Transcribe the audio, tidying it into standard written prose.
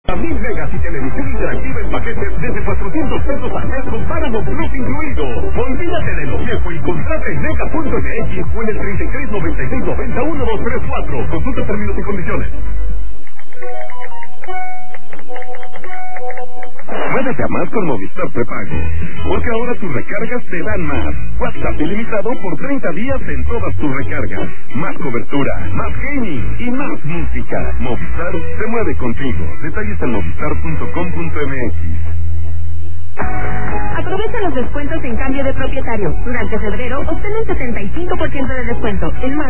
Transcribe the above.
A 1000 megas y televisión interactiva en paquetes desde 400 pesos al mes con Paramount Plus incluido. Olvídate de lo viejo y contrata en mega.mx o en el 3396901234. Consulta términos y condiciones. Muévete a más con Movistar Prepago, porque ahora tus recargas te dan más. WhatsApp ilimitado por 30 días en todas tus recargas. Más cobertura, más gaming y más música. Movistar se mueve contigo. Detalles en movistar.com.mx. Aprovecha los descuentos en cambio de propietario. Durante febrero obtén un 75% de descuento. En